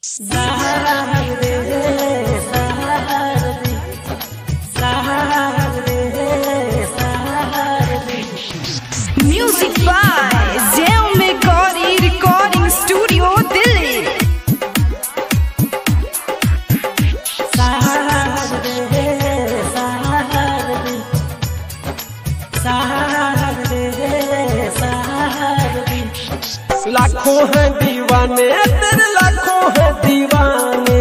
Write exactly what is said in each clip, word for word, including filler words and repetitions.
Music by Zel Megori Recording Studio, Delhi. लाखों हैं दीवाने तेरे, लाखों हैं दीवाने,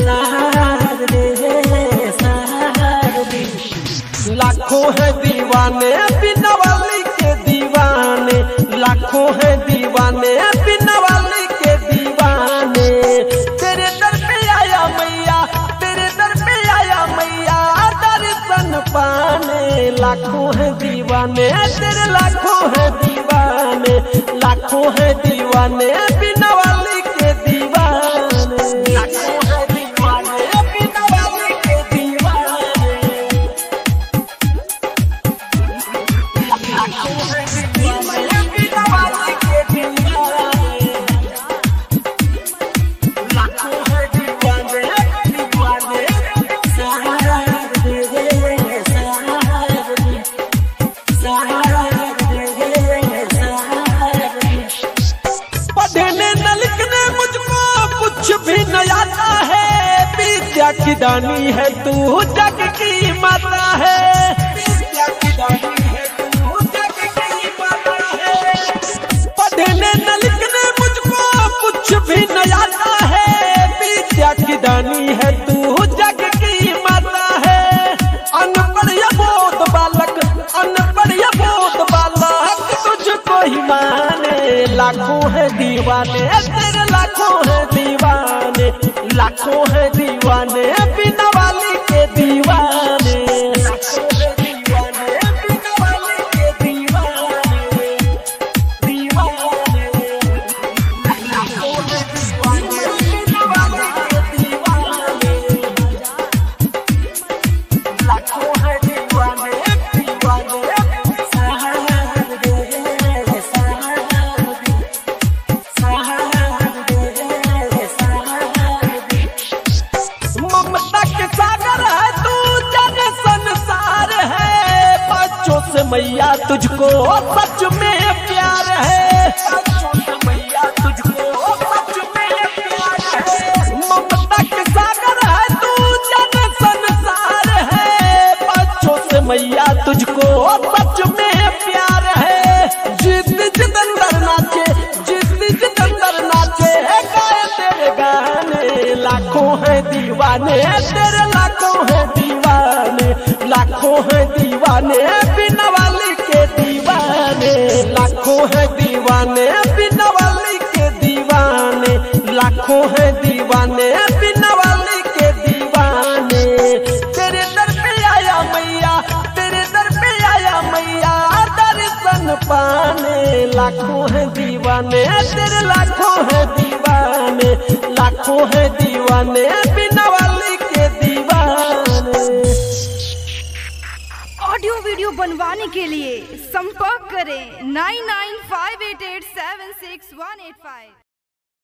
लाखों हैं दीवाने बिना वाली के दीवाने, लाखों हैं दीवाने बिना वाली के दीवाने। तेरे दर पे आया मैया, तेरे दर पे आया मैया दर्शन पाने। लाखों हैं दीवाने तेरे, लाखों हैं दीवाने, लाखों हैं दीवाने बिना वाली के दीवाने, लाखों हैं दीवाने बिना वाली के दीवाने, लाखों हैं दीवाने बिना वाली के दीवाने, लाखों हैं दीवाने दीवाने। सहारा दे दे सहारा दे, सहारा दे दे सहारा दे। पढ़ने न लिखने मुझको कुछ भी न आता है, विद्या की दानी है तू जग की माता है, विद्या की दानी है तू जग की माता है। पढ़ने न लिखने मुझको कुछ भी न आता है, विद्या की दानी है तू जग की माता है। अनपढ़ या बोध बालक, अनपढ़ या बोध बालक तुझको ही माने। लाखों हैं दीवाने तेरे, लाखों हैं दीवाने, लाखों हैं दीवाने बिना वाली के दीवाने, लाखों हैं दीवाने बिना वाली के दीवाने, दीवाने, लाखों हैं दीवाने बिना वाली के दीवाने, लाखों हैं दीवाने दीवाने। सहारा दे सहारा दे, सहारा दे सहारा दे। ममता के सागर है तू जग संसार है, बच्चों से मैया तुझको सच में प्यार है, बच्चों से मैया तुझको सच में प्यार है। ममता के सागर है तू जग संसार है, बच्चों से मैया तुझको सच में प्यार है। जिद जिदंदर नाचे, जिद जिदंदर नाचे गाए तेरे गाने। लाखों हैं दीवाने तेरे, लाखों हैं दीवाने, लाखों हैं दीवाने बिना वाली के दीवाने, लाखों हैं दीवाने बिना वाली के दीवाने, लाखों हैं दीवाने बिना वाली के दीवाने। तेरे दर पे आया मैया, तेरे दर पे आया मैया दर्शन पाने। लाखों हैं दीवाने तेरे, लाखों हैं दीवाने, लाखों हैं दीवाने बिना वाली के दीवाने। ऑडियो वीडियो बनवाने के लिए संपर्क करें nine nine five eight eight seven six one eight five.